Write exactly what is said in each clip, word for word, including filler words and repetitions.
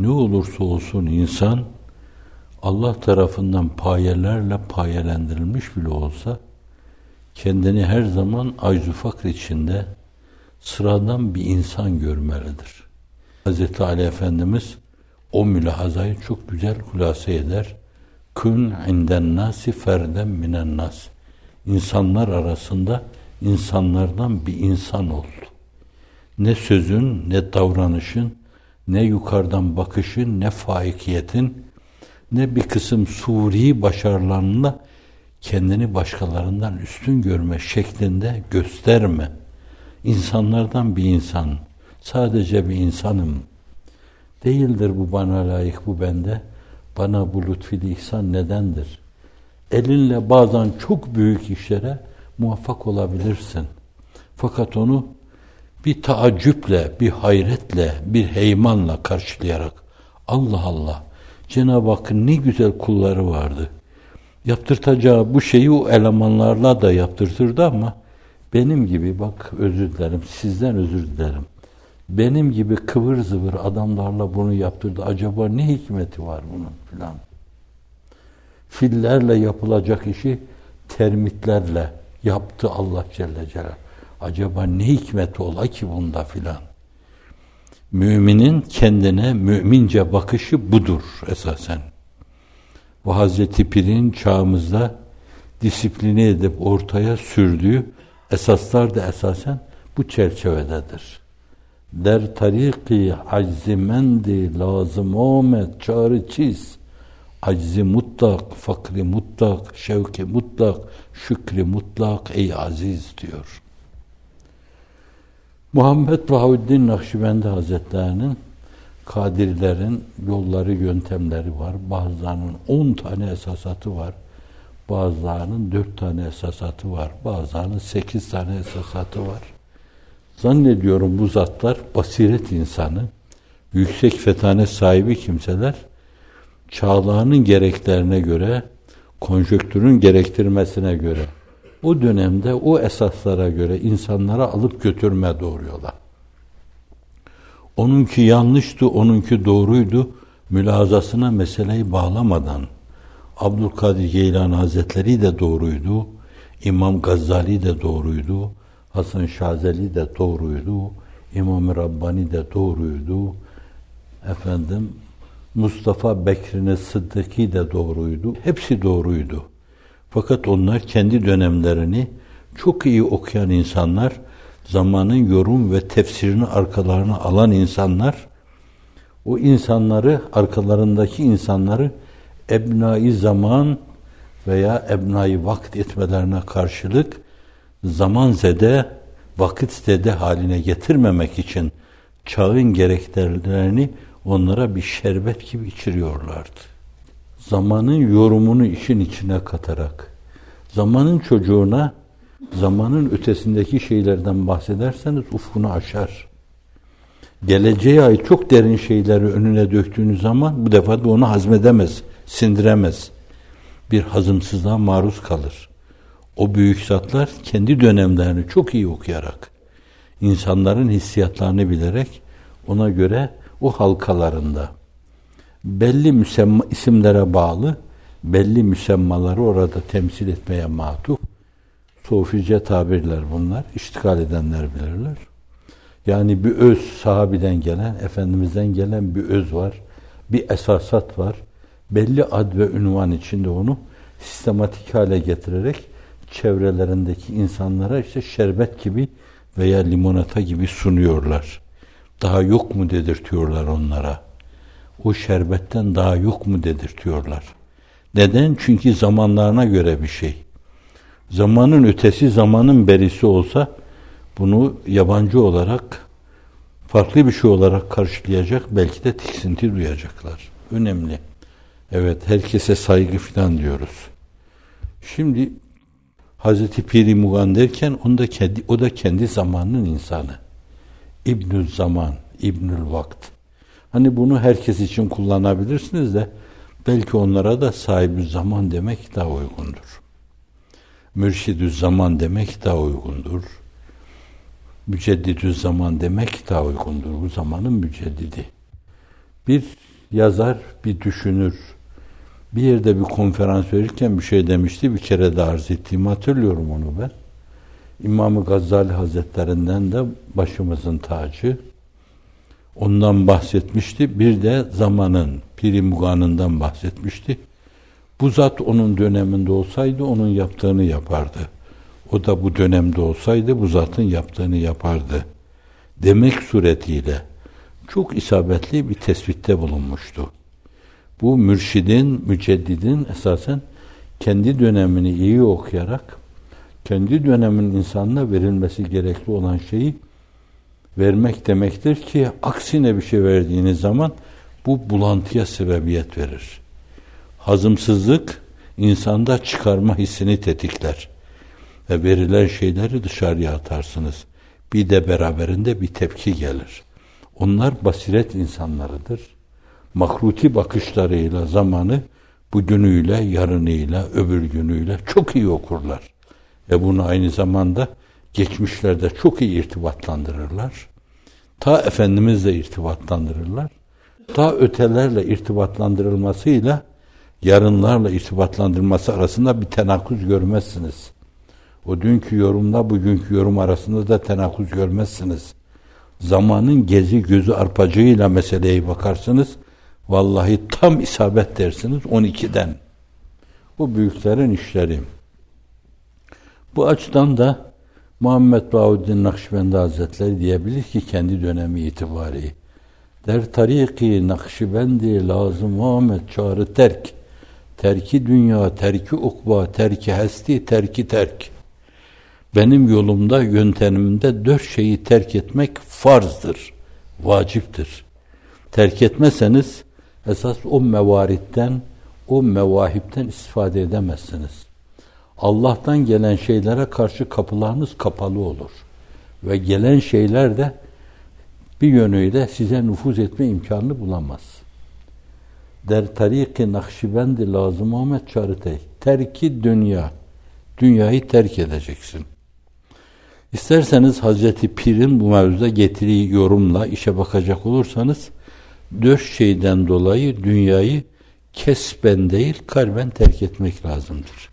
Ne olursa olsun insan Allah tarafından payelerle payelendirilmiş bile olsa kendini her zaman acz-ı fakr içinde sıradan bir insan görmelidir. Hazreti Ali Efendimiz o mülahazayı çok güzel hulasa eder. Kün inden nasi ferden minen nas. İnsanlar arasında insanlardan bir insan ol. Ne sözün, ne davranışın, ne yukarıdan bakışın, ne faikiyetin, ne bir kısım suri başarılarınla kendini başkalarından üstün görme şeklinde gösterme. İnsanlardan bir insan, sadece bir insanım. Değildir bu bana layık, bu bende. Bana bu lütfü ihsan nedendir? Elinle bazen çok büyük işlere muvaffak olabilirsin. Fakat onu bir taaccüple, bir hayretle, bir heymanla karşılayarak Allah Allah, Cenab-ı Hakk'ın ne güzel kulları vardı. Yaptırtacağı bu şeyi o elemanlarla da yaptırtırdı ama benim gibi, bak özür dilerim, sizden özür dilerim. Benim gibi kıvır zıvır adamlarla bunu yaptırdı. Acaba ne hikmeti var bunun filan? Fillerle yapılacak işi termitlerle yaptı Allah Celle Celaluhu. Acaba ne hikmeti ola ki bunda filan? Müminin kendine mümince bakışı budur esasen. Bu Hazreti Pir'in çağımızda disipline edip ortaya sürdüğü esaslar da esasen bu çerçevededir. Der tariki aczimendi lazım omet çağrı çiz. Aczi mutlak, fakri mutlak, şevki mutlak, şükri mutlak ey aziz diyor. Muhammed Bahaüddin Nakşibendi Hazretleri'nin Kadirilerin yolları, yöntemleri var. Bazılarının on tane esasatı var. Bazılarının dört tane esasatı var. Bazılarının sekiz tane esasatı var. Zannediyorum bu zatlar basiret insanı, yüksek fetane sahibi kimseler, çağlarının gereklerine göre, konjonktürün gerektirmesine göre, o dönemde o esaslara göre insanlara alıp götürme doğruyorlar. Onunki yanlıştı, onunki doğruydu, mülahazasına meseleyi bağlamadan, Abdülkadir Geylani Hazretleri de doğruydu, İmam Gazali de doğruydu, Hasan Şazeli de doğruydu, İmam-ı Rabbani de doğruydu, efendim Mustafa Bekri Sıddıki de doğruydu, hepsi doğruydu. Fakat onlar kendi dönemlerini çok iyi okuyan insanlar, zamanın yorum ve tefsirini arkalarına alan insanlar, o insanları, arkalarındaki insanları ebnai zaman veya ebnai vakit etmelerine karşılık zaman zede, vakit zede haline getirmemek için çağın gereklerini onlara bir şerbet gibi içiriyorlardı. Zamanın yorumunu işin içine katarak, zamanın çocuğuna zamanın ötesindeki şeylerden bahsederseniz ufkunu aşar. Geleceğe ait çok derin şeyleri önüne döktüğünüz zaman bu defa da onu hazmedemez, sindiremez. Bir hazımsızlığa maruz kalır. O büyük zatlar kendi dönemlerini çok iyi okuyarak, insanların hissiyatlarını bilerek, ona göre o halkalarında belli müsemma isimlere bağlı, belli müsemmaları orada temsil etmeye matuf, Sofice tabirler bunlar, iştikal edenler bilirler. Yani bir öz, sahabiden gelen, Efendimiz'den gelen bir öz var, bir esasat var. Belli ad ve ünvan içinde onu sistematik hale getirerek çevrelerindeki insanlara işte şerbet gibi veya limonata gibi sunuyorlar. Daha yok mu dedirtiyorlar onlara. O şerbetten daha yok mu dedirtiyorlar. Neden? Çünkü zamanlarına göre bir şey. Zamanın ötesi, zamanın berisi olsa bunu yabancı olarak, farklı bir şey olarak karşılayacak, belki de tiksinti duyacaklar. Önemli. Evet, herkese saygı filan diyoruz. Şimdi Hazreti Pir-i Mugan derken o da kendi, o da kendi zamanının insanı. İbnül Zaman, İbnül Vakt. Hani bunu herkes için kullanabilirsiniz de belki onlara da sahibi zaman demek daha uygundur. Mürşidü zaman demek daha uygundur. Müceddidü zaman demek daha uygundur. Bu zamanın müceddidi. Bir yazar, bir düşünür. Bir yerde bir konferans verirken bir şey demişti. Bir kere de arz ettiğimi hatırlıyorum onu ben. İmam-ı Gazali Hazretlerinden de başımızın tacı. Ondan bahsetmişti. Bir de zamanın, Pir-i Mugan'ından bahsetmişti. Bu zat onun döneminde olsaydı onun yaptığını yapardı. O da bu dönemde olsaydı bu zatın yaptığını yapardı. Demek suretiyle çok isabetli bir tespitte bulunmuştu. Bu mürşidin, müceddidin esasen kendi dönemini iyi okuyarak, kendi döneminin insanına verilmesi gerekli olan şeyi vermek demektir ki, aksine bir şey verdiğiniz zaman bu bulantıya sebebiyet verir. Hazımsızlık insanda çıkarma hissini tetikler. Ve verilen şeyleri dışarıya atarsınız. Bir de beraberinde bir tepki gelir. Onlar basiret insanlarıdır. Mahruti bakışlarıyla zamanı bugünüyle, yarınıyla, öbür günüyle çok iyi okurlar. Ve bunu aynı zamanda geçmişlerde çok iyi irtibatlandırırlar. Ta Efendimizle irtibatlandırırlar. Ta ötelerle irtibatlandırılmasıyla yarınlarla irtibatlandırılması arasında bir tenakuz görmezsiniz. O dünkü yorumla bugünkü yorum arasında da tenakuz görmezsiniz. Zamanın gezi gözü arpacığıyla meseleye bakarsınız. Vallahi tam isabet dersiniz on ikiden. Bu büyüklerin işleri. Bu açıdan da Muhammed Bahuddin Nakşibendi Hazretleri diyebilir ki kendi dönemi itibari. Der tariki Nakşibendi lazım Muhammed çağrı terk. Terki dünya, terki ukba, terki hesti, terki terk. Benim yolumda, yöntemimde dört şeyi terk etmek farzdır, vaciptir. Terk etmezseniz esas o mevaritten, o mevahipten istifade edemezsiniz. Allah'tan gelen şeylere karşı kapılarınız kapalı olur. Ve gelen şeyler de bir yönüyle size nüfuz etme imkanını bulamaz. Der tariki Nakşibendi lazım Ahmet Çarıtey. Terki dünya. Dünyayı terk edeceksin. İsterseniz Hazreti Pir'in bu mevzuda getirdiği yorumla işe bakacak olursanız dört şeyden dolayı dünyayı kesben değil kalben terk etmek lazımdır.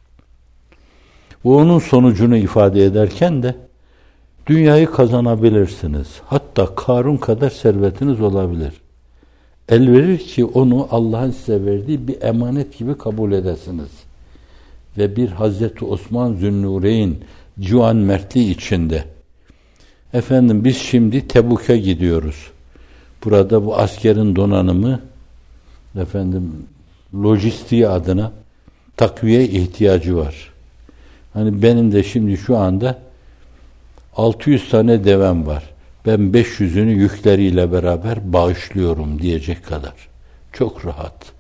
Bu onun sonucunu ifade ederken de dünyayı kazanabilirsiniz. Hatta Karun kadar servetiniz olabilir. El verir ki onu Allah'ın size verdiği bir emanet gibi kabul edesiniz. Ve bir Hazreti Osman Zünnureyn civan mertliği içinde. Efendim biz şimdi Tebuk'a gidiyoruz. Burada bu askerin donanımı efendim lojistiği adına takviye ihtiyacı var. Hani benim de şimdi şu anda altı yüz tane devem var. Ben beş yüzünü yükleriyle beraber bağışlıyorum diyecek kadar. Çok rahat.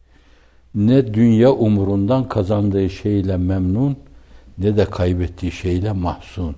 Ne dünya umurundan kazandığı şeyle memnun, ne de kaybettiği şeyle mahzun.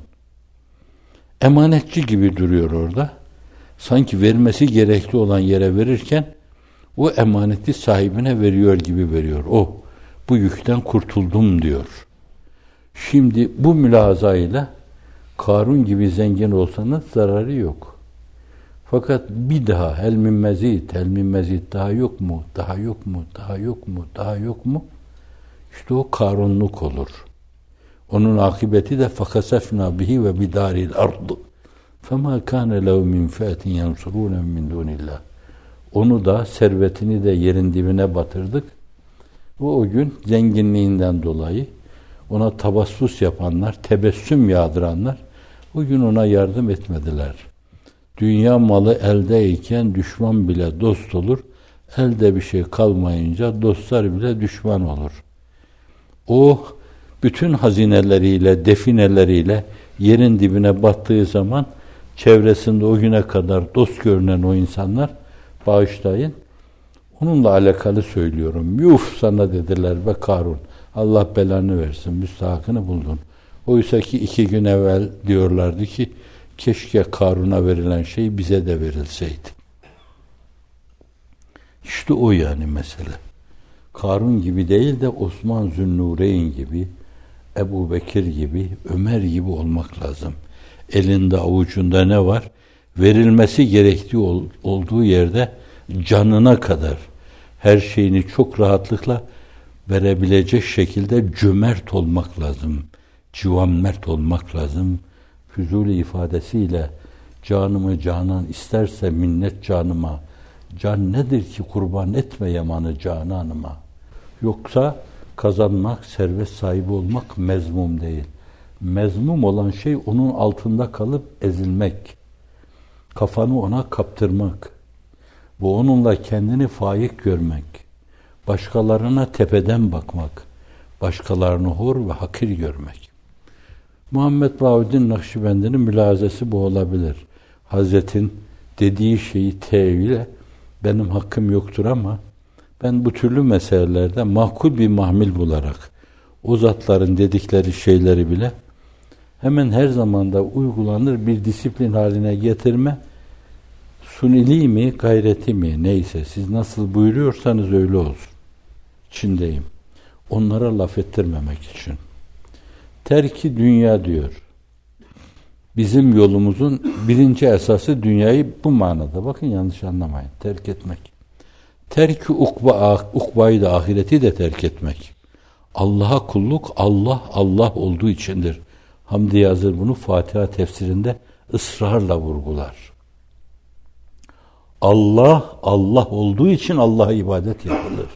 Emanetçi gibi duruyor orada. Sanki vermesi gerekli olan yere verirken o emaneti sahibine veriyor gibi veriyor. O, bu yükten kurtuldum diyor. Şimdi bu mülazayla Karun gibi zengin olsanız zararı yok. Fakat bir daha helmin mezid, helmin mezid daha yok mu, daha yok mu, daha yok mu, daha yok mu? İşte o Karunluk olur. Onun akıbeti de fakasefna bihi ve bidaril ardı. Fema kana lehu min fi'atin yansurun min dunillah. Onu da servetini de yerin dibine batırdık. Bu o gün zenginliğinden dolayı ona tabassus yapanlar, tebessüm yağdıranlar o gün ona yardım etmediler. Dünya malı eldeyken düşman bile dost olur. Elde bir şey kalmayınca dostlar bile düşman olur. O bütün hazineleriyle, defineleriyle yerin dibine battığı zaman çevresinde o güne kadar dost görünen o insanlar bağışlayın. Onunla alakalı söylüyorum. Yuf sana dediler be Karun. Allah belanı versin. Müstahakını buldun. Oysa ki iki gün evvel diyorlardı ki keşke Karun'a verilen şey bize de verilseydi. İşte o yani mesele. Karun gibi değil de Osman Zünnureyn gibi, Ebu Bekir gibi, Ömer gibi olmak lazım. Elinde avucunda ne var? Verilmesi gerektiği ol, olduğu yerde canına kadar her şeyini çok rahatlıkla verebilecek şekilde cömert olmak lazım. Civanmert olmak lazım. Füzuli ifadesiyle canımı canan isterse minnet canıma. Can nedir ki kurban etme yamanı cananıma. Yoksa kazanmak, servet sahibi olmak mezmum değil. Mezmum olan şey onun altında kalıp ezilmek. Kafanı ona kaptırmak. Bu onunla kendini faik görmek. Başkalarına tepeden bakmak. Başkalarını hor ve hakir görmek. Muhammed Bahuddin Nakşibendi'nin mülazesi bu olabilir. Hazretin dediği şeyi tevhile benim hakkım yoktur ama ben bu türlü meselelerde makul bir mahmil bularak o zatların dedikleri şeyleri bile hemen her zamanda uygulanır bir disiplin haline getirme, sunili mi, gayreti mi, neyse siz nasıl buyuruyorsanız öyle olsun. İçindeyim. Onlara laf ettirmemek için. Terki dünya diyor. Bizim yolumuzun birinci esası dünyayı bu manada. Bakın yanlış anlamayın. Terk etmek. Terki ukba, ukbayı da ahireti de terk etmek. Allah'a kulluk Allah Allah olduğu içindir. Hamdi Yazır bunu Fatiha tefsirinde ısrarla vurgular. Allah Allah olduğu için Allah'a ibadet yapılır.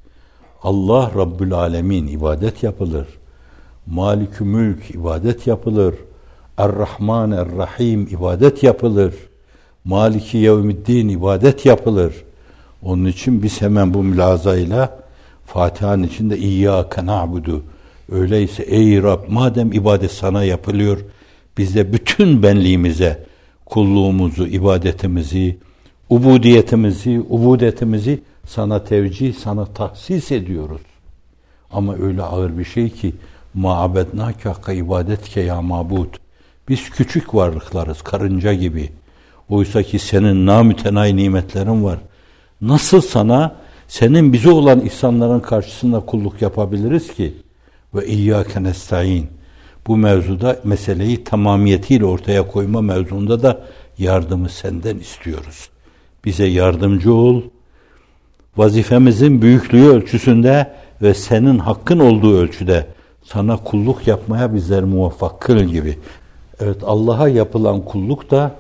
Allah Rabbül Alemin ibadet yapılır. Malik-ü Mülk ibadet yapılır. Er-Rahman Er-Rahim ibadet yapılır. Maliki Yevmiddin ibadet yapılır. Onun için biz hemen bu mülazayla Fatiha'nın içinde İyyâke na'budu. Öyleyse ey Rab madem ibadet sana yapılıyor, biz de bütün benliğimize kulluğumuzu, ibadetimizi, ubudiyetimizi, ubudetimizi sana tevcih, sana tahsis ediyoruz. Ama öyle ağır bir şey ki ma'abednâke hakka ibadetke ya mabud. Biz küçük varlıklarız, karınca gibi. Oysa ki senin namütenayi nimetlerin var. Nasıl sana, senin bize olan ihsanların karşısında kulluk yapabiliriz ki? Ve iyyâke nestaîn. Bu mevzuda meseleyi tamamiyetiyle ortaya koyma mevzunda da yardımı senden istiyoruz. Bize yardımcı ol. Vazifemizin büyüklüğü ölçüsünde ve senin hakkın olduğu ölçüde sana kulluk yapmaya bizler muvaffak kıl gibi. Evet, Allah'a yapılan kulluk da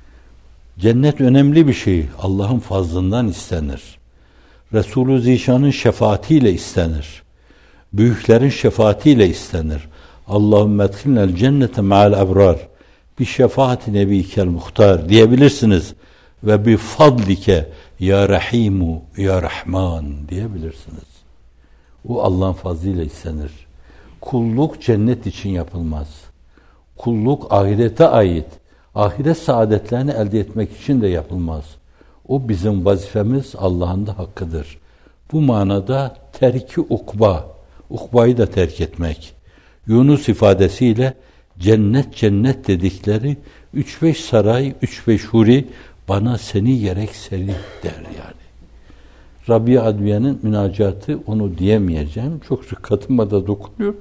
cennet önemli bir şey. Allah'ın fazlından istenir. Resulü Zişan'ın şefaatiyle istenir. Büyüklerin şefaatiyle istenir. Allahümme edkhilnel cennete ma'al ebrar bi şefaati nebikel muhtar diyebilirsiniz. Ve bi fadlike ya rahimu ya rahman diyebilirsiniz. O Allah'ın fazlıyla istenir. Kulluk cennet için yapılmaz. Kulluk ahirete ait. Ahiret saadetlerini elde etmek için de yapılmaz. O bizim vazifemiz, Allah'ın da hakkıdır. Bu manada terki ukba, ukbayı da terk etmek. Yunus ifadesiyle cennet cennet dedikleri üç beş saray, üç beş huri bana seni gerek seni der yani. Rabia Adviye'nin münacatı onu diyemeyeceğim. Çok rıkkatıma da dokunuyor.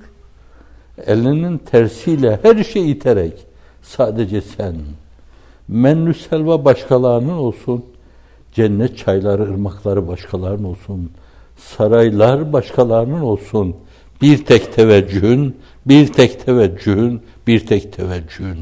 Elinin tersiyle her şeyi iterek sadece sen. Mennü selva başkalarının olsun. Cennet çayları, ırmakları başkalarının olsun. Saraylar başkalarının olsun. Bir tek teveccühün, bir tek teveccühün, bir tek teveccühün.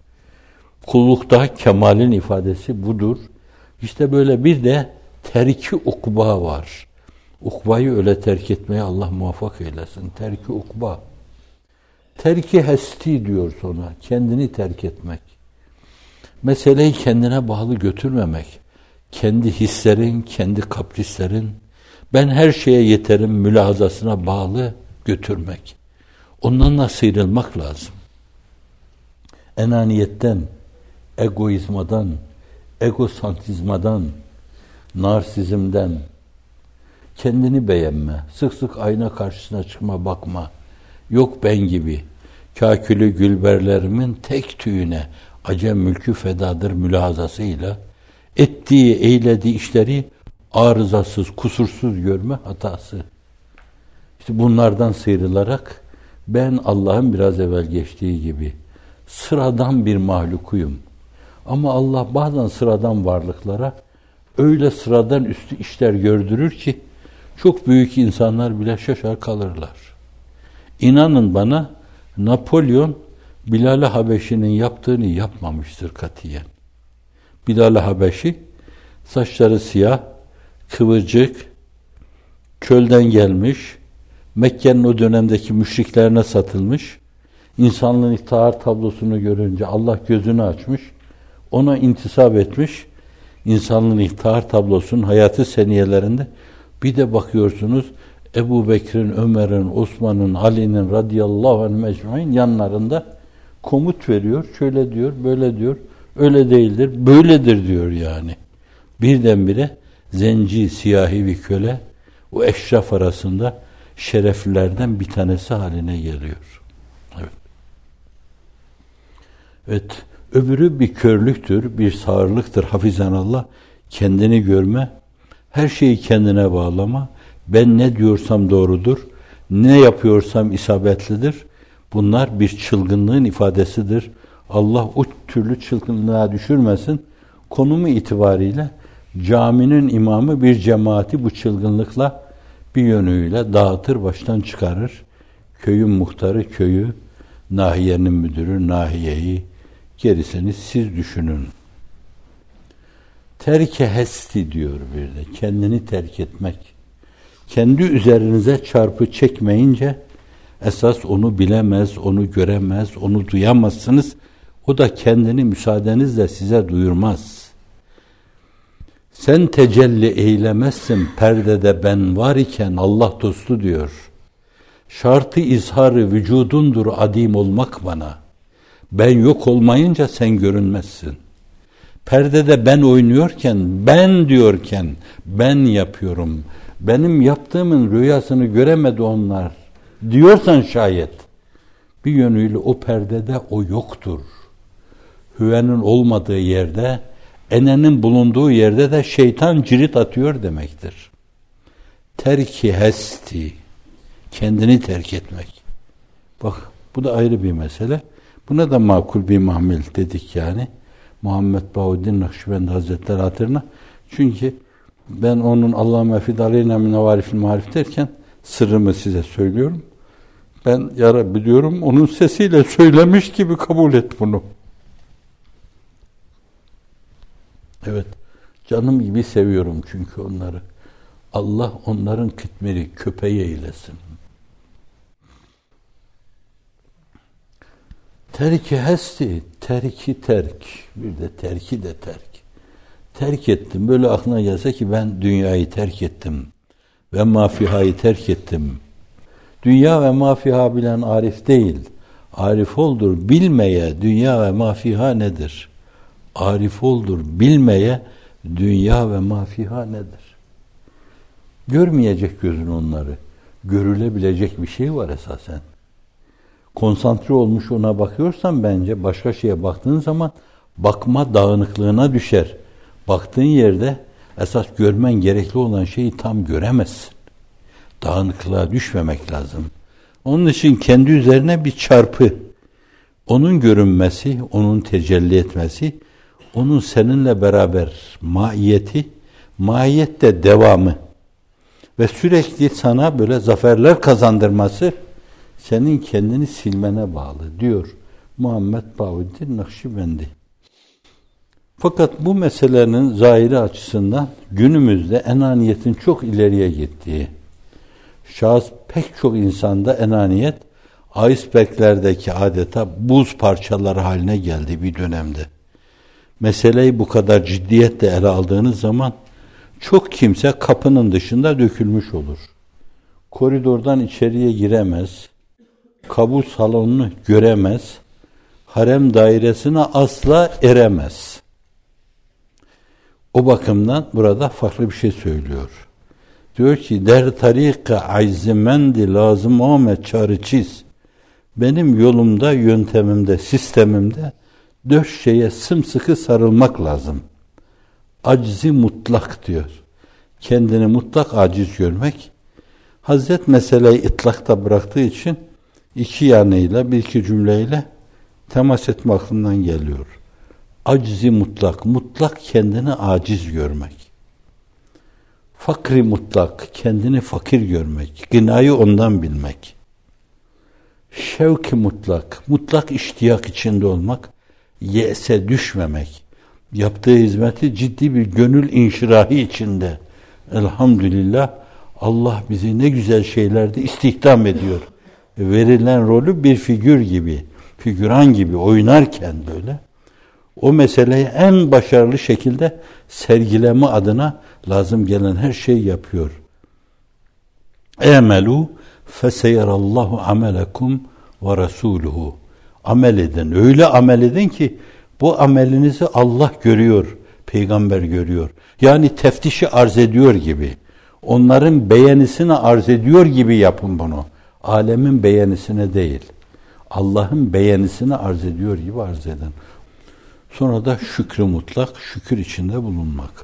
Kullukta kemalin ifadesi budur. İşte böyle bir de terki ukba var. Ukbayı öyle terk etmeye Allah muvaffak eylesin. Terki ukba. Terki hesti diyor sonra. Kendini terk etmek. Meseleyi kendine bağlı götürmemek. Kendi hislerin, kendi kaprislerin, ben her şeye yeterim mülahazasına bağlı götürmek. Ondan da sıyrılmak lazım. Enaniyetten, egoizmadan, egosantizmadan, narsizmden, kendini beğenme, sık sık ayna karşısına çıkma, bakma, yok ben gibi, kâkülü gülberlerimin tek tüyüne acem mülkü fedadır mülahazasıyla, ettiği, eylediği işleri arızasız, kusursuz görme hatası. İşte bunlardan sıyrılarak ben Allah'ın biraz evvel geçtiği gibi sıradan bir mahlukuyum. Ama Allah bazen sıradan varlıklara öyle sıradan üstü işler gördürür ki çok büyük insanlar bile şaşar kalırlar. İnanın bana, Napolyon Bilal-i Habeşi'nin yaptığını yapmamıştır katiyen. Bilal-i Habeşi saçları siyah, kıvırcık, çölden gelmiş, Mekke'nin o dönemdeki müşriklerine satılmış, insanlığın iftihar tablosunu görünce Allah gözünü açmış, ona intisap etmiş, insanlığın iftihar tablosunun hayatı seniyelerinde bir de bakıyorsunuz Ebu Bekir'in, Ömer'in, Osman'ın, Ali'nin radıyallahu anh mecmain yanlarında komut veriyor, şöyle diyor, böyle diyor, öyle değildir, böyledir diyor yani. Birdenbire zenci, siyahi bir köle o eşraf arasında şereflilerden bir tanesi haline geliyor. Evet. Evet. Öbürü bir körlüktür, bir sağırlıktır. Hafizanallah, kendini görme, her şeyi kendine bağlama, ben ne diyorsam doğrudur, ne yapıyorsam isabetlidir. Bunlar bir çılgınlığın ifadesidir. Allah o türlü çılgınlığa düşürmesin. Konumu itibariyle caminin imamı bir cemaati bu çılgınlıkla bir yönüyle dağıtır, baştan çıkarır. Köyün muhtarı köyü, nahiyenin müdürü nahiyeyi, gerisini siz düşünün. Terke hesti diyor bir de, kendini terk etmek. Kendi üzerinize çarpı çekmeyince esas onu bilemez, onu göremez, onu duyamazsınız. O da kendini müsaadenizle size duyurmaz. Sen tecelli eylemezsin perdede ben var iken Allah dostu diyor. Şartı izharı vücudundur adim olmak bana. Ben yok olmayınca sen görünmezsin. Perdede ben oynuyorken, ben diyorken, ben yapıyorum. Benim yaptığımın rüyasını göremedi onlar diyorsan şayet, bir yönüyle o perdede o yoktur. Hüvenin olmadığı yerde, enenin bulunduğu yerde de şeytan cirit atıyor demektir. Terki hesti, kendini terk etmek. Bak bu da ayrı bir mesele. Buna da makul bir mahmil dedik yani. Muhammed Bahuddin Nakşibendi Hazretleri hatırına. Çünkü ben onun Allahümme fidaleyna minevarifil marif derken sırrımı size söylüyorum. Ben ya Rabbi diyorum, onun sesiyle söylemiş gibi kabul et bunu. Evet, canım gibi seviyorum çünkü onları. Allah onların kıtmiri, köpeği eylesin. Terki hesti, terki terk. Bir de terki de terk. Terk ettim. Böyle aklına gelse ki ben dünyayı terk ettim. Ve mafihayı terk ettim. Dünya ve mafiha bilen arif değil. Arif oldur bilmeye dünya ve mafiha nedir? Arif oldur bilmeye dünya ve mafiha nedir? Görmeyecek gözün onları. Görülebilecek bir şey var esasen. Konsantre olmuş ona bakıyorsan bence başka şeye baktığın zaman bakma dağınıklığına düşer. Baktığın yerde esas görmen gerekli olan şeyi tam göremezsin. Dağınıklığa düşmemek lazım. Onun için kendi üzerine bir çarpı, onun görünmesi, onun tecelli etmesi, onun seninle beraber maiyeti, maiyette devamı ve sürekli sana böyle zaferler kazandırması senin kendini silmene bağlı diyor Muhammed Bahuddin Nakşibendi. Fakat bu meselenin zahiri açısından günümüzde enaniyetin çok ileriye gittiği, şahıs pek çok insanda enaniyet iceberglerdeki adeta buz parçaları haline geldi bir dönemde. Meseleyi bu kadar ciddiyetle ele aldığınız zaman çok kimse kapının dışında dökülmüş olur. Koridordan içeriye giremez, kabul salonunu göremez, harem dairesine asla eremez. O bakımdan burada farklı bir şey söylüyor. Diyor ki, der tarika ayzimendi lazım ome çarı çiz. Benim yolumda, yöntemimde, sistemimde dört şeye sımsıkı sarılmak lazım. Aczi mutlak diyor. Kendini mutlak aciz görmek. Hazret meseleyi itlakta bıraktığı için iki yanıyla, bir iki cümleyle temas etme aklından geliyor. Aczi mutlak, mutlak kendini aciz görmek. Fakri mutlak, kendini fakir görmek, gınayı ondan bilmek. Şevki mutlak, mutlak iştiyak içinde olmak, yese düşmemek. Yaptığı hizmeti ciddi bir gönül inşirahı içinde. Elhamdülillah Allah bizi ne güzel şeylerde istihdam ediyor. Verilen rolü bir figür gibi, figüran gibi oynarken böyle o meseleyi en başarılı şekilde sergileme adına lazım gelen her şeyi yapıyor. Emelu feseyerallahu amelekum ve rasuluhu. Amel edin. Öyle amel edin ki bu amelinizi Allah görüyor, peygamber görüyor. Yani teftişi arz ediyor gibi. Onların beğenisini arz ediyor gibi yapın bunu. Alemin beğenisine değil. Allah'ın beğenisini arz ediyor gibi arz edin. Sonra da şükrü mutlak, şükür içinde bulunmak.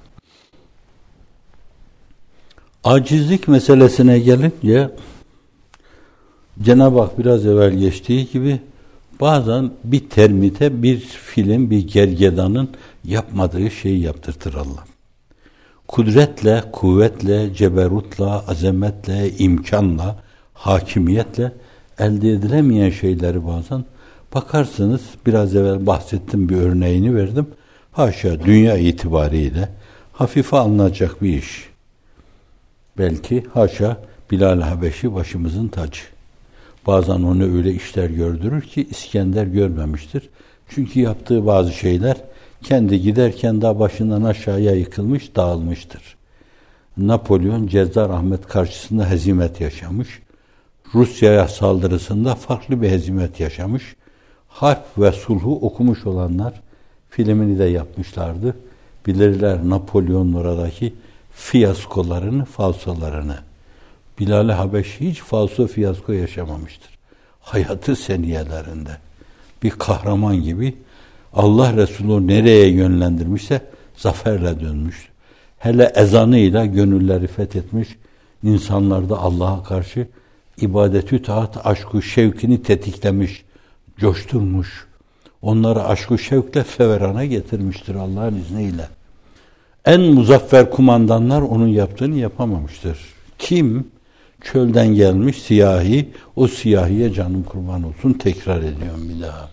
Acizlik meselesine gelince Cenab-ı Hak biraz evvel geçtiği gibi bazen bir termite, bir filin, bir gergedanın yapmadığı şeyi yaptırtır Allah. Kudretle, kuvvetle, ceberutla, azametle, imkanla, hakimiyetle elde edilemeyen şeyleri bazen bakarsınız, biraz evvel bahsettim, bir örneğini verdim. Haşa dünya itibariyle hafife alınacak bir iş. Belki haşa Bilal Habeşi başımızın tacı. Bazen onu öyle işler gördürür ki İskender görmemiştir. Çünkü yaptığı bazı şeyler kendi giderken daha başından aşağıya yıkılmış, dağılmıştır. Napolyon Cezzar Ahmet karşısında hezimet yaşamış. Rusya'ya saldırısında farklı bir hezimet yaşamış. Harp ve Sulh'u okumuş olanlar filmini de yapmışlardı. Bilirler Napolyon'un oradaki fiyaskolarını, falsolarını. Bilal-i Habeşi hiç falso fiyasko yaşamamıştır. Hayatı seniyelerinde bir kahraman gibi Allah Resulü nereye yönlendirmişse zaferle dönmüş. Hele ezanıyla gönülleri fethetmiş, insanlarda Allah'a karşı ibadetü taat, aşk-ı şevkini tetiklemiş, coşturmuş. Onları aşk-ı şevkle feverana getirmiştir Allah'ın izniyle. En muzaffer kumandanlar onun yaptığını yapamamıştır. Kim? Çölden gelmiş siyahi, o siyahiye canım kurban olsun, tekrar ediyorum bir daha.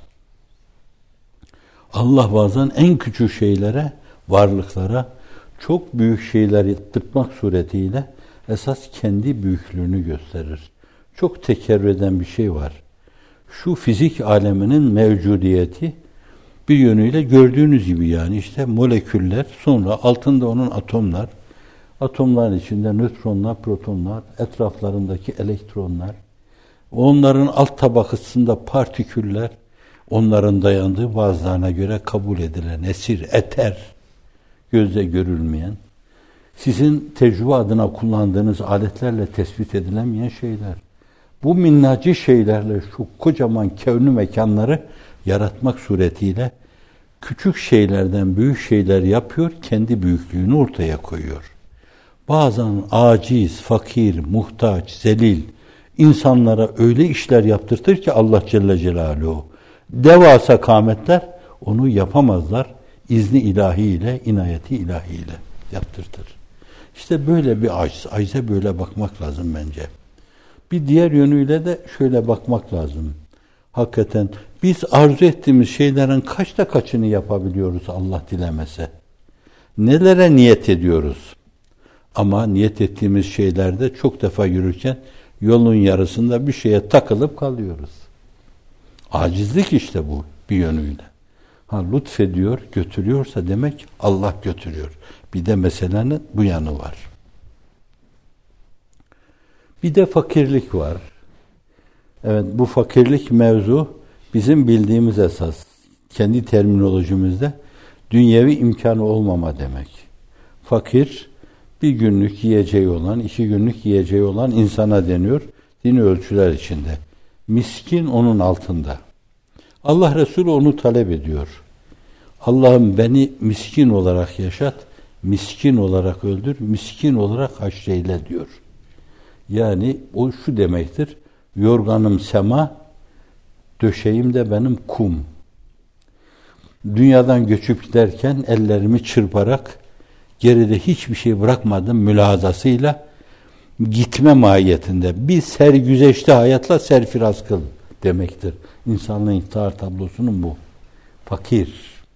Allah bazen en küçük şeylere, varlıklara çok büyük şeyler yaptırmak suretiyle esas kendi büyüklüğünü gösterir. Çok tekerrür eden bir şey var. Şu fizik aleminin mevcudiyeti bir yönüyle gördüğünüz gibi, yani işte moleküller, sonra altında onun atomlar, atomların içinde nötronlar, protonlar, etraflarındaki elektronlar, onların alt tabakasında partiküller, onların dayandığı bazılarına göre kabul edilen esir, eter, gözle görülmeyen, sizin tecrübe adına kullandığınız aletlerle tespit edilemeyen şeyler. Bu minnacık şeylerle şu kocaman kevni mekanları yaratmak suretiyle küçük şeylerden büyük şeyler yapıyor, kendi büyüklüğünü ortaya koyuyor. Bazen aciz, fakir, muhtaç, zelil insanlara öyle işler yaptırtır ki Allah Celle Celaluhu, devasa kâmetler onu yapamazlar. İzni ilahiyle, inayeti ilahiyle yaptırtır. İşte böyle bir aciz, acize böyle bakmak lazım bence. Bir diğer yönüyle de şöyle bakmak lazım. Hakikaten biz arzu ettiğimiz şeylerin kaçta kaçını yapabiliyoruz Allah dilemese? Nelere niyet ediyoruz? Ama niyet ettiğimiz şeylerde çok defa yürürken yolun yarısında bir şeye takılıp kalıyoruz. Acizlik işte bu bir yönüyle. Ha, lütfediyor, götürüyorsa demek Allah götürüyor. Bir de meselenin bu yanı var. Bir de fakirlik var. Evet, bu fakirlik mevzu bizim bildiğimiz esas. Kendi terminolojimizde dünyevi imkanı olmama demek. Fakir, bir günlük yiyeceği olan, iki günlük yiyeceği olan insana deniyor. Dini ölçüler içinde. Miskin onun altında. Allah Resulü onu talep ediyor. Allah'ım beni miskin olarak yaşat, miskin olarak öldür, miskin olarak haşreyle diyor. Yani o şu demektir, yorganım sema, döşeğim de benim kum. Dünyadan göçüp giderken ellerimi çırparak geride hiçbir şey bırakmadım mülahazasıyla gitme mahiyetinde bir sergüzeşte hayatla serfiraz kıl demektir. İnsanlığın iftihar tablosunun bu. Fakir.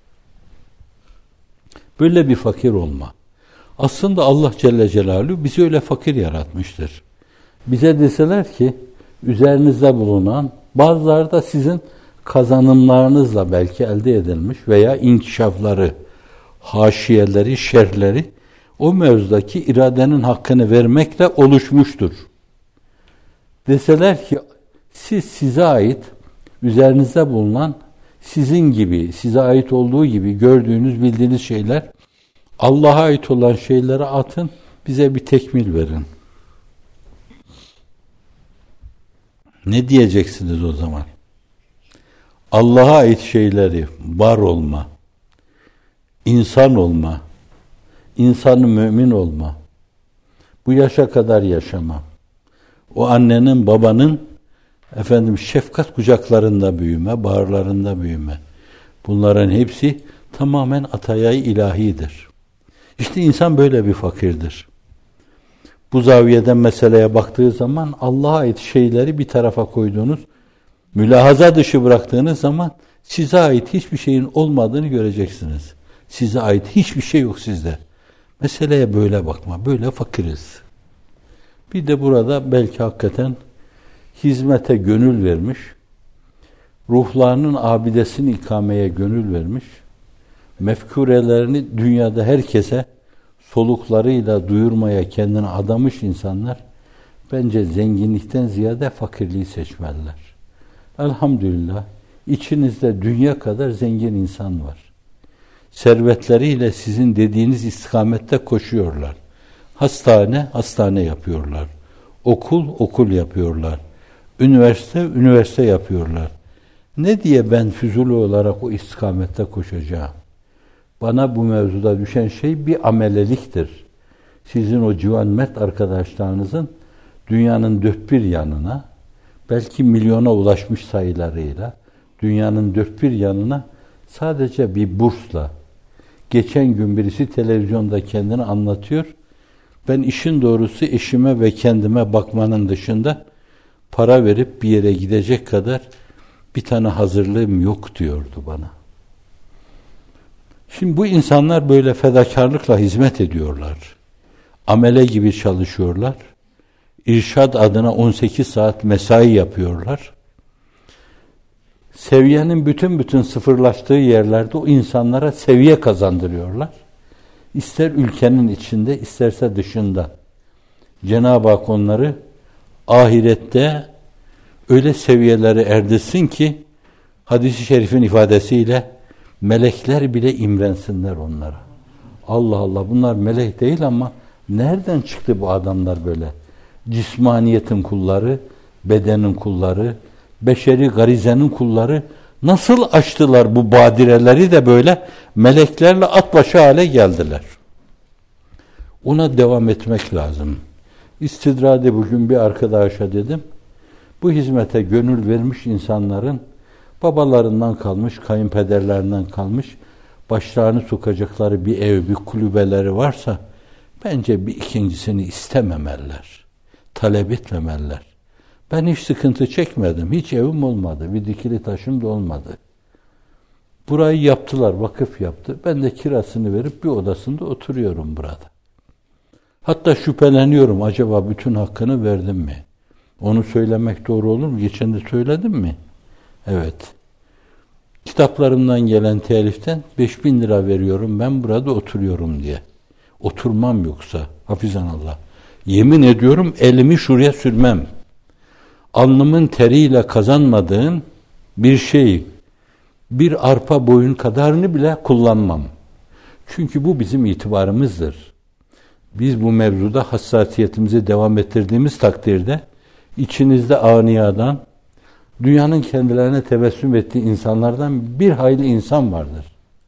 Böyle bir fakir olma. Aslında Allah Celle Celaluhu bizi öyle fakir yaratmıştır. Bize deseler ki üzerinizde bulunan, bazıları da sizin kazanımlarınızla belki elde edilmiş veya inkişafları, haşiyeleri, şerhleri o mevzudaki iradenin hakkını vermekle oluşmuştur. Deseler ki siz size ait, üzerinizde bulunan sizin gibi, size ait olduğu gibi gördüğünüz, bildiğiniz şeyler, Allah'a ait olan şeyleri atın, bize bir tekmil verin. Ne diyeceksiniz o zaman? Allah'a ait şeyleri, var olma, insan olma, insanı mümin olma, bu yaşa kadar yaşama, o annenin, babanın efendim şefkat kucaklarında büyüme, bağırlarında büyüme. Bunların hepsi tamamen atayay ilahidir. İşte insan böyle bir fakirdir. Bu zaviyeden meseleye baktığı zaman Allah'a ait şeyleri bir tarafa koyduğunuz, mülahaza dışı bıraktığınız zaman size ait hiçbir şeyin olmadığını göreceksiniz. Size ait hiçbir şey yok sizde. Meseleye böyle bakma, böyle fakiriz. Bir de burada belki hakikaten hizmete gönül vermiş, ruhlarının abidesini ikameye gönül vermiş, mefkurelerini dünyada herkese soluklarıyla duyurmaya kendini adamış insanlar bence zenginlikten ziyade fakirliği seçmeliler. Elhamdülillah içinizde dünya kadar zengin insan var. Servetleriyle sizin dediğiniz istikamette koşuyorlar. Hastane, hastane yapıyorlar. Okul, okul yapıyorlar. Üniversite, üniversite yapıyorlar. Ne diye ben füzuli olarak o istikamette koşacağım? Bana bu mevzuda düşen şey bir ameleliktir. Sizin o civan mert arkadaşlarınızın dünyanın dört bir yanına, belki milyona ulaşmış sayılarıyla, dünyanın dört bir yanına sadece bir bursla, geçen gün birisi televizyonda kendini anlatıyor, ben işin doğrusu eşime ve kendime bakmanın dışında para verip bir yere gidecek kadar bir tane hazırlığım yok diyordu bana. Şimdi bu insanlar böyle fedakarlıkla hizmet ediyorlar. Amele gibi çalışıyorlar. İrşad adına on sekiz saat mesai yapıyorlar. Seviyenin bütün bütün sıfırlaştığı yerlerde o insanlara seviye kazandırıyorlar. İster ülkenin içinde, isterse dışında. Cenab-ı Hak onları ahirette öyle seviyelere erdirsin ki hadis-i şerifin ifadesiyle melekler bile imrensinler onlara. Allah Allah, bunlar melek değil ama nereden çıktı bu adamlar böyle? Cismaniyetin kulları, bedenin kulları, beşeri garizenin kulları nasıl açtılar bu badireleri de böyle meleklerle at başı hale geldiler. Ona devam etmek lazım. İstidrade bugün bir arkadaşa dedim, bu hizmete gönül vermiş insanların babalarından kalmış, kayınpederlerinden kalmış, başlarını sokacakları bir ev, bir kulübeleri varsa bence bir ikincisini istememeliler, talep etmemeliler. Ben hiç sıkıntı çekmedim, hiç evim olmadı, bir dikili taşım da olmadı. Burayı yaptılar, vakıf yaptı. Ben de kirasını verip bir odasında oturuyorum burada. Hatta şüpheleniyorum, acaba bütün hakkını verdim mi? Onu söylemek doğru olur mu? Geçen de söyledim mi? Evet. Kitaplarımdan gelen teliften beş bin lira veriyorum, ben burada oturuyorum diye. Oturmam yoksa, hafizanallah. Yemin ediyorum elimi şuraya sürmem. Alnımın teriyle kazanmadığım bir şey, bir arpa boyun kadarını bile kullanmam. Çünkü bu bizim itibarımızdır. Biz bu mevzuda hassasiyetimizi devam ettirdiğimiz takdirde içinizde aniyadan, dünyanın kendilerine tebessüm ettiği insanlardan bir hayli insan vardır.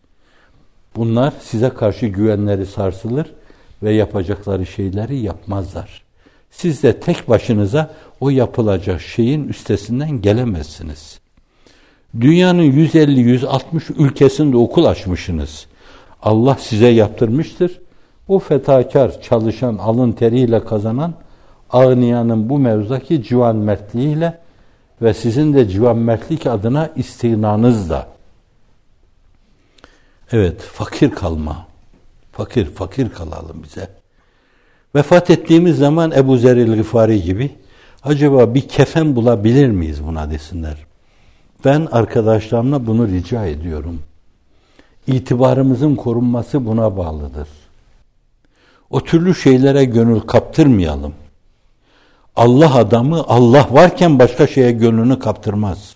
Bunlar size karşı güvenleri sarsılır ve yapacakları şeyleri yapmazlar. Siz de tek başınıza o yapılacak şeyin üstesinden gelemezsiniz. Dünyanın yüz elli yüz altmış ülkesinde okul açmışsınız. Allah size yaptırmıştır. O fedakar, çalışan, alın teriyle kazanan ağniyanın bu mevzudaki civan mertliğiyle ve sizin de civan mertlik adına istinanızla. Evet, fakir kalma. Fakir, fakir kalalım bize. Vefat ettiğimiz zaman Ebu Zer'il Gıfari gibi acaba bir kefen bulabilir miyiz buna desinler. Ben arkadaşlarımla bunu rica ediyorum. İtibarımızın korunması buna bağlıdır. O türlü şeylere gönül kaptırmayalım. Allah adamı Allah varken başka şeye gönlünü kaptırmaz.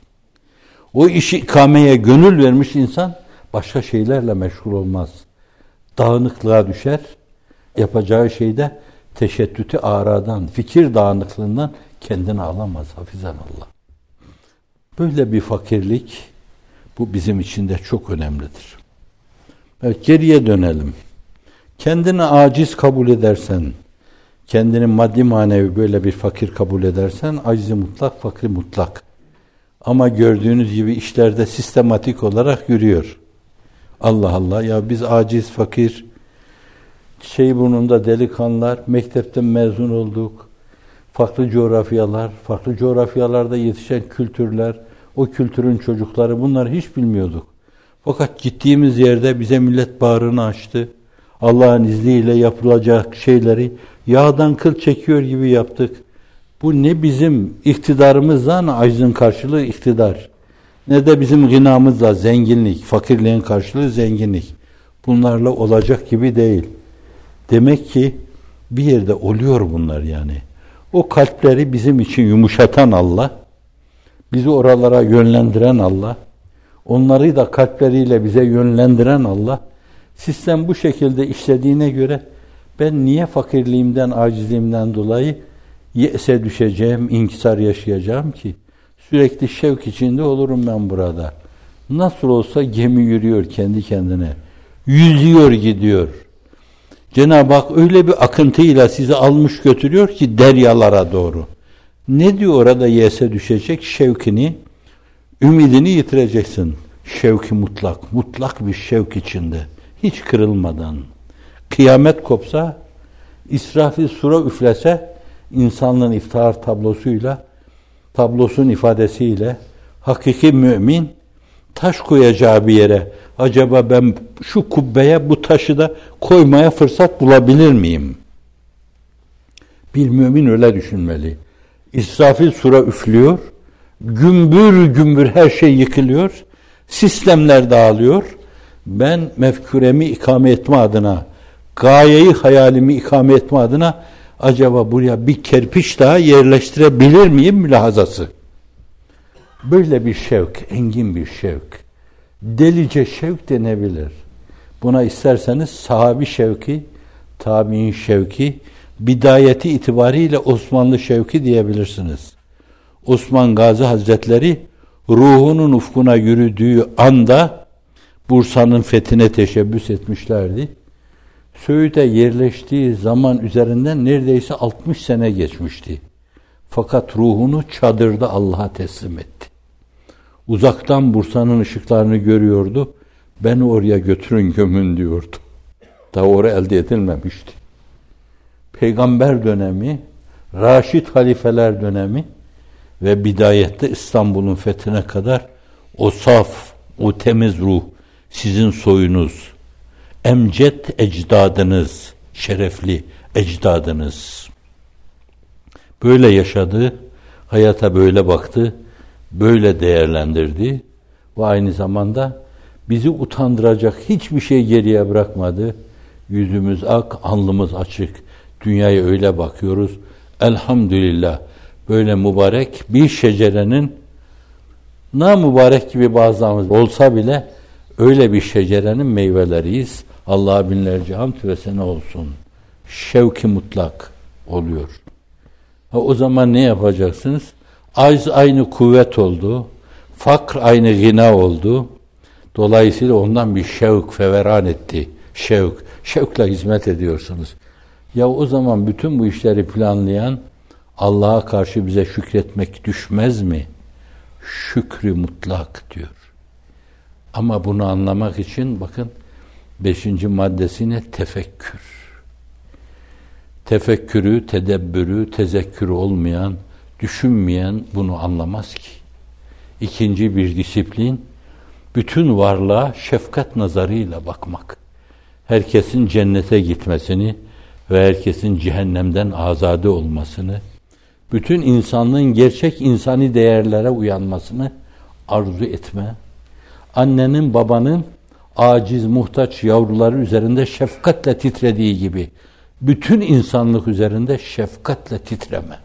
O işi ikameye gönül vermiş insan başka şeylerle meşgul olmaz. Dağınıklığa düşer. Yapacağı şeyde teşettütü aradan, fikir dağınıklığından kendini alamaz. Hafizanallah. Böyle bir fakirlik bu bizim için de çok önemlidir. Evet, geriye dönelim. Kendini aciz kabul edersen, kendini maddi manevi böyle bir fakir kabul edersen, aciz mutlak, fakir mutlak. Ama gördüğünüz gibi işlerde sistematik olarak yürüyor. Allah Allah, ya biz aciz, fakir, şey burnunda delikanlılar, mektepten mezun olduk. Farklı coğrafyalar, farklı coğrafyalarda yetişen kültürler, o kültürün çocukları, bunları hiç bilmiyorduk. Fakat gittiğimiz yerde bize millet bağrını açtı. Allah'ın izniyle yapılacak şeyleri yağdan kıl çekiyor gibi yaptık. Bu ne bizim iktidarımızla acizin karşılığı iktidar, ne de bizim gınamızla zenginlik, fakirliğin karşılığı zenginlik. Bunlarla olacak gibi değil. Demek ki bir yerde oluyor bunlar yani. O kalpleri bizim için yumuşatan Allah, bizi oralara yönlendiren Allah, onları da kalpleriyle bize yönlendiren Allah, sistem bu şekilde işlediğine göre ben niye fakirliğimden, acizliğimden dolayı yese düşeceğim, inkisar yaşayacağım ki? Sürekli şevk içinde olurum ben burada. Nasıl olsa gemi yürüyor kendi kendine. Yüzüyor gidiyor. Cenab-ı Hak öyle bir akıntıyla sizi almış götürüyor ki deryalara doğru. Ne diyor orada yese düşecek? Şevkini, ümidini yitireceksin. Şevki mutlak, mutlak bir şevk içinde. Hiç kırılmadan. Kıyamet kopsa, İsrafil sura üflese, insanlığın iftihar tablosuyla, tablosun ifadesiyle, hakiki mümin, taş koyacağı bir yere, acaba ben şu kubbeye bu taşı da koymaya fırsat bulabilir miyim? Bir mümin öyle düşünmeli. İsrafil sura üflüyor, gümbür gümbür her şey yıkılıyor, sistemler dağılıyor. Ben mefküremi ikame etme adına, gayeyi hayalimi ikame etme adına acaba buraya bir kerpiç daha yerleştirebilir miyim mülahazası? Böyle bir şevk, engin bir şevk. Delice şevk denebilir. Buna isterseniz sahabi şevki, tabi'in şevki, bidayeti itibariyle Osmanlı şevki diyebilirsiniz. Osman Gazi Hazretleri ruhunun ufkuna yürüdüğü anda Bursa'nın fethine teşebbüs etmişlerdi. Söğüt'e yerleştiği zaman üzerinden neredeyse altmış sene geçmişti. Fakat ruhunu çadırda Allah'a teslim etti. Uzaktan Bursa'nın ışıklarını görüyordu. Beni oraya götürün gömün diyordu. Daha oraya elde edilmemişti. Peygamber dönemi, Raşid halifeler dönemi ve bidayette İstanbul'un fethine kadar o saf, o temiz ruh, sizin soyunuz, emcet ecdadınız, şerefli ecdadınız. Böyle yaşadı, hayata böyle baktı, böyle değerlendirdi ve aynı zamanda bizi utandıracak hiçbir şey geriye bırakmadı. Yüzümüz ak, alnımız açık. Dünyaya öyle bakıyoruz. Elhamdülillah böyle mübarek bir şecerenin, na mübarek gibi bazılarımız olsa bile öyle bir şecerenin meyveleriyiz. Allah'a binlerce hamd ve sena olsun. Şevki mutlak oluyor. Ha, o zaman ne yapacaksınız? Acz aynı kuvvet oldu. Fakr aynı gina oldu. Dolayısıyla ondan bir şevk feveran etti. Şevk. Şevkle hizmet ediyorsunuz. Ya o zaman bütün bu işleri planlayan Allah'a karşı bize şükretmek düşmez mi? Şükrü mutlak diyor. Ama bunu anlamak için bakın beşinci maddesine tefekkür. Tefekkürü, tedebbürü, tezekkürü olmayan, düşünmeyen bunu anlamaz ki. İkinci bir disiplin, bütün varlığa şefkat nazarıyla bakmak. Herkesin cennete gitmesini ve herkesin cehennemden azade olmasını, bütün insanlığın gerçek insani değerlere uyanmasını arzu etme. Annenin, babanın aciz, muhtaç yavruları üzerinde şefkatle titrediği gibi bütün insanlık üzerinde şefkatle titreme.